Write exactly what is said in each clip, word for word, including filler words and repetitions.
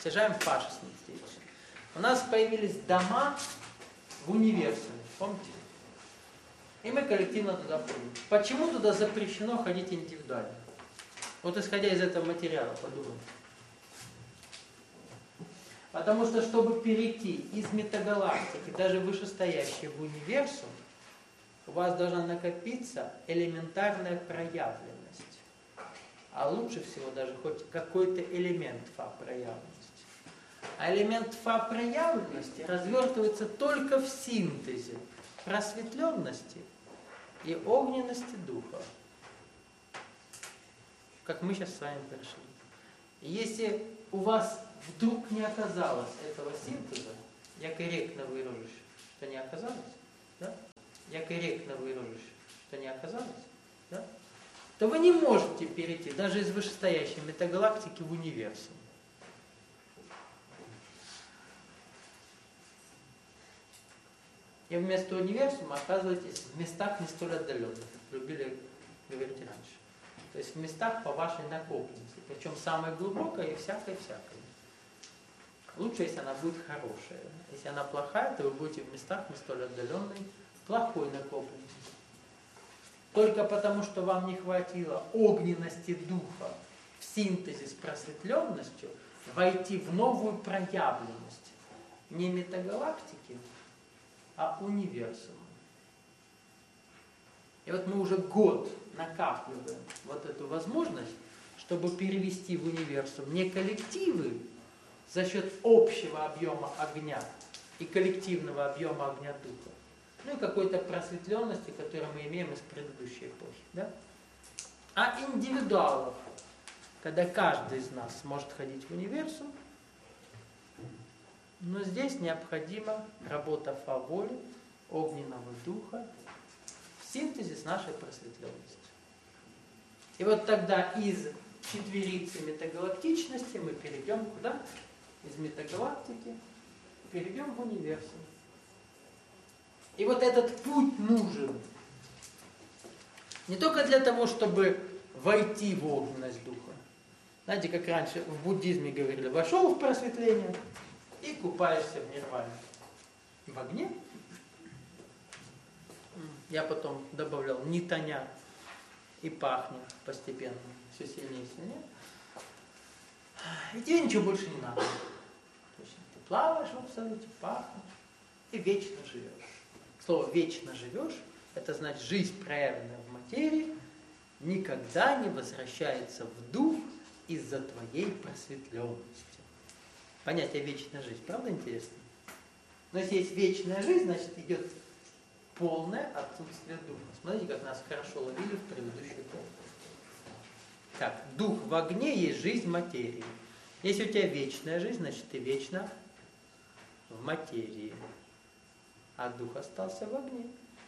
снижаем по шестидесяти. У нас появились дома в универсуме, помните? И мы коллективно туда ходим. Почему туда запрещено ходить индивидуально? Вот исходя из этого материала, подумайте. Потому что, чтобы перейти из метагалактики, даже вышестоящей в универсум, у вас должна накопиться элементарная проявленность. А лучше всего даже хоть какой-то элемент фа-проявленности. А элемент фа-проявленности развертывается только в синтезе просветленности и огненности духа. Как мы сейчас с вами прошли. И если у вас вдруг не оказалось этого синтеза, я корректно выражусь, что не оказалось, да? Я корректно выражусь, что не оказалось, да? То вы не можете перейти даже из вышестоящей метагалактики в универсум. И вместо универсума оказываетесь в местах не столь отдаленных, как любили говорить раньше. То есть в местах по вашей накопленности, причем самой глубокой и всякой-всякой. Лучше, если она будет хорошая. Если она плохая, то вы будете в местах не столь отдаленной, плохой накопленности. Только потому, что вам не хватило огненности духа в синтезе с просветленностью, войти в новую проявленность не метагалактики, а универсума. И вот мы уже год накапливаем вот эту возможность, чтобы перевести в универсум не коллективы за счет общего объема огня и коллективного объема огня духа, ну и какой-то просветленности, которую мы имеем из предыдущей эпохи, да? А индивидуалов, когда каждый из нас сможет ходить в универсум, но здесь необходима работа фа-воли, огненного духа, в синтезе с нашей просветленностью. И вот тогда из четверицы метагалактичности мы перейдем куда? Из метагалактики перейдем в универсум. И вот этот путь нужен не только для того, чтобы войти в огненность духа. Знаете, как раньше в буддизме говорили, вошел в просветление и купаешься в нирване. В огне. Я потом добавлял не тоня и пахнет постепенно, все сильнее и сильнее. И тебе ничего больше не надо. Ты плаваешь в абсолюте, пахнешь и вечно живешь. Слово «вечно живешь» — это значит, жизнь, проявленная в материи, никогда не возвращается в дух из-за твоей просветленности. Понятие «вечная жизнь», правда интересно? Но если есть вечная жизнь, значит идет полное отсутствие духа. Смотрите, как нас хорошо ловили в предыдущую эпоху. Так, дух в огне есть жизнь материи. Если у тебя вечная жизнь, значит ты вечно в материи. А дух остался в огне.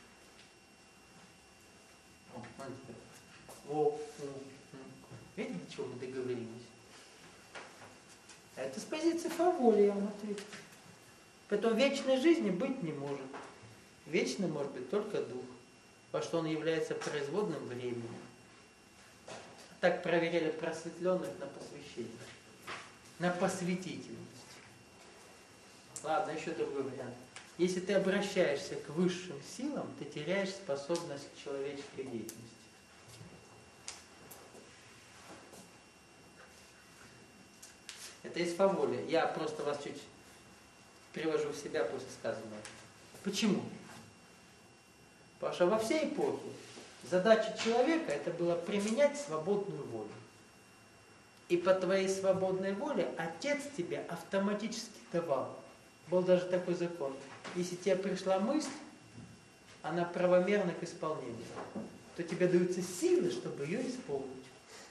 О, смотрите. О, о, о. Видите, до чего мы договорились? Это с позиции фа-воли, я вам ответил. Поэтому вечной жизни быть не может. Вечным может быть только дух, потому что он является производным временем. Так проверяли просветленных на посвящение, на посвятительность. Ладно, еще другой вариант. Если ты обращаешься к высшим силам, ты теряешь способность к человеческой деятельности. Это из фа-воли. Я просто вас чуть привожу в себя после сказанного. Почему? Потому что во всей эпохе задача человека это было применять свободную волю. И по твоей свободной воле Отец тебе автоматически давал. Был даже такой закон. Если тебе пришла мысль, она правомерна к исполнению, то тебе даются силы, чтобы ее исполнить.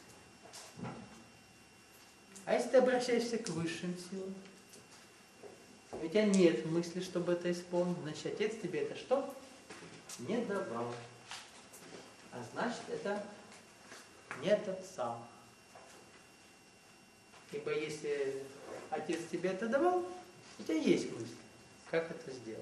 А если ты обращаешься к высшим силам, у тебя нет мысли, чтобы это исполнить, значит, Отец тебе это что? Не давал. А значит, это не тот сам. Ибо если Отец тебе это давал, у тебя есть мысль, как это сделать.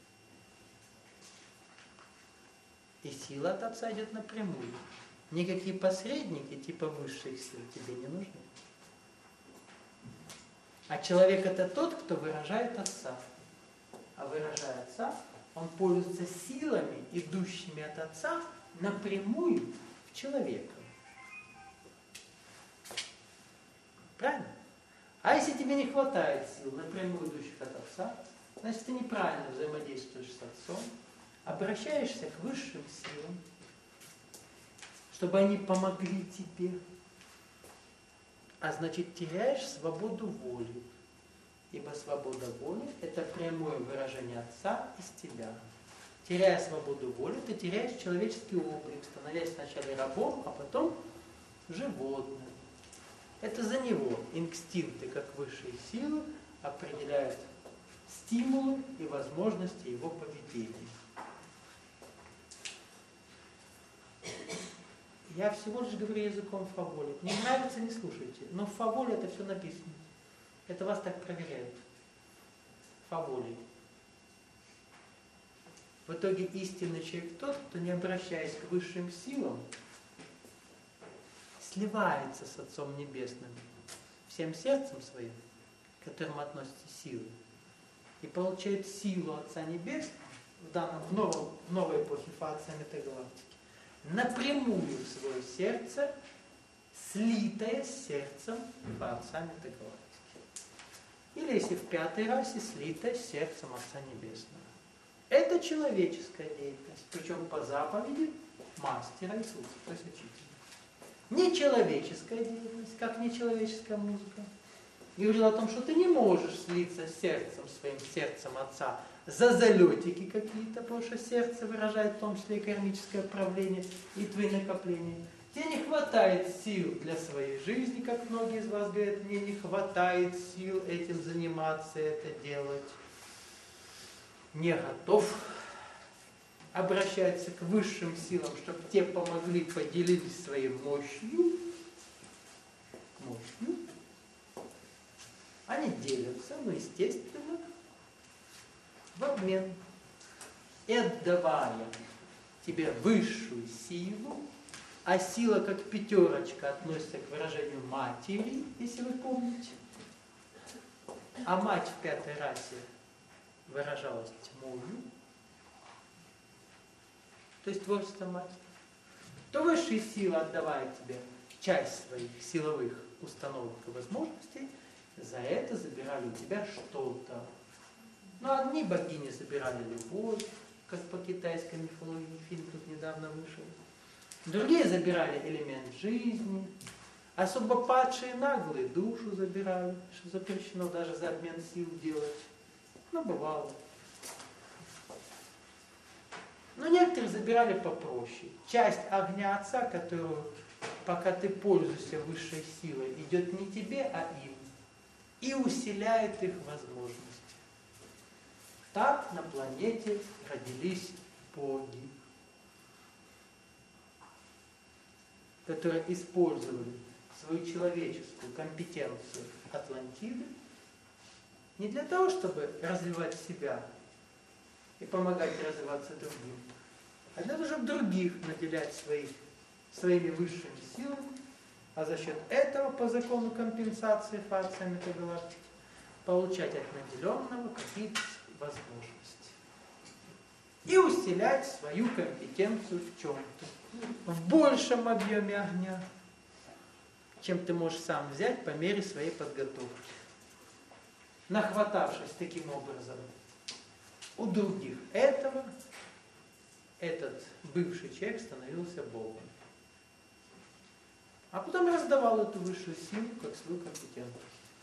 И сила от Отца идет напрямую. Никакие посредники типа высших сил тебе не нужны. А человек это тот, кто выражает Отца. А выражая Отца, он пользуется силами, идущими от Отца, напрямую в человека. Правильно? А если тебе не хватает сил, напрямую идущих от Отца, значит, ты неправильно взаимодействуешь с Отцом, обращаешься к высшим силам, чтобы они помогли тебе. А значит, теряешь свободу воли. Ибо свобода воли – это прямое выражение Отца из тебя. Теряя свободу воли, ты теряешь человеческий облик, становясь вначале рабом, а потом животным. Это за него инстинкты, как высшие силы, определяют стимулы и возможности его поведения. Я всего лишь говорю языком фаволи. Не нравится, не слушайте. Но в фаволе это все написано. Это вас так проверяют. Фаволей. В итоге истинный человек тот, кто, не обращаясь к высшим силам, сливается с Отцом Небесным всем сердцем своим, к которому относятся силы, и получает силу Отца Небесного в, данном, в, новом, в новой эпохе Фаоция Метагалактики напрямую в свое сердце, слитое с сердцем Фаоция Метагалактики. Или, если в пятой расе, слитое с сердцем Отца Небесного. Это человеческая деятельность, причем по заповеди мастера Иисуса, то есть учителя. Нечеловеческая деятельность, как нечеловеческая музыка. И говорил о том, что ты не можешь слиться с сердцем своим, сердцем Отца, за залетики какие-то, потому что сердце выражает в том числе и кармическое правление, и твои накопления. Тебе не хватает сил для своей жизни, как многие из вас говорят, мне не хватает сил этим заниматься, это делать. Не готов. Обращается к высшим силам, чтобы те помогли, поделились своей мощью. Мощью. Они делятся, ну, естественно, в обмен. И отдавая тебе высшую силу, а сила как пятерочка относится к выражению матери, если вы помните. А мать в пятой расе выражалась тьмою, то есть творчество мать, то высшие силы, отдавая тебе часть своих силовых установок и возможностей, за это забирали у тебя что-то. Ну, одни богини забирали любовь, как по китайской мифологии, фильм тут недавно вышел. Другие забирали элемент жизни. Особо падшие наглые душу забирали, что запрещено даже за обмен сил делать. Ну, бывало. Но некоторые забирали попроще. Часть огня Отца, которую, пока ты пользуешься высшей силой, идет не тебе, а им. И усиляет их возможности. Так на планете родились боги, которые использовали свою человеческую компетенцию Атлантиды не для того, чтобы развивать себя и помогать развиваться другим, а для того, чтобы других наделять своих, своими высшими силами, а за счет этого, по закону компенсации Фаоция Метагалактики, получать от наделенного какие-то возможности. И усилять свою компетенцию в чем-то. В большем объеме огня, чем ты можешь сам взять по мере своей подготовки. Нахватавшись таким образом у других этого, этот бывший человек становился Богом. А потом раздавал эту высшую силу как свою компетенцию,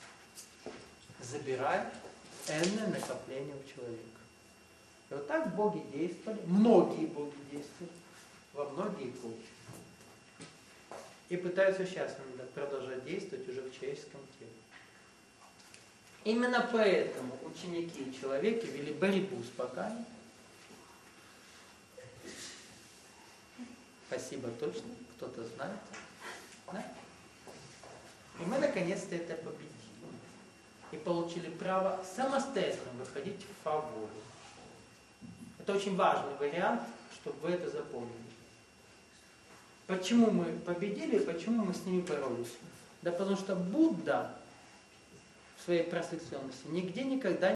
забирая энное накопление у человека. И вот так боги действовали, многие боги действуют во многие эпохи. И пытаются сейчас продолжать действовать уже в человеческом теле. Именно поэтому ученики и человеки вели борьбу с богами. Спасибо, точно, кто-то знает. Да? И мы наконец-то это победили. И получили право самостоятельно выходить в фаволу. Это очень важный вариант, чтобы вы это запомнили. Почему мы победили и почему мы с ними боролись? Да потому что Будда в своей просветленности, нигде никогда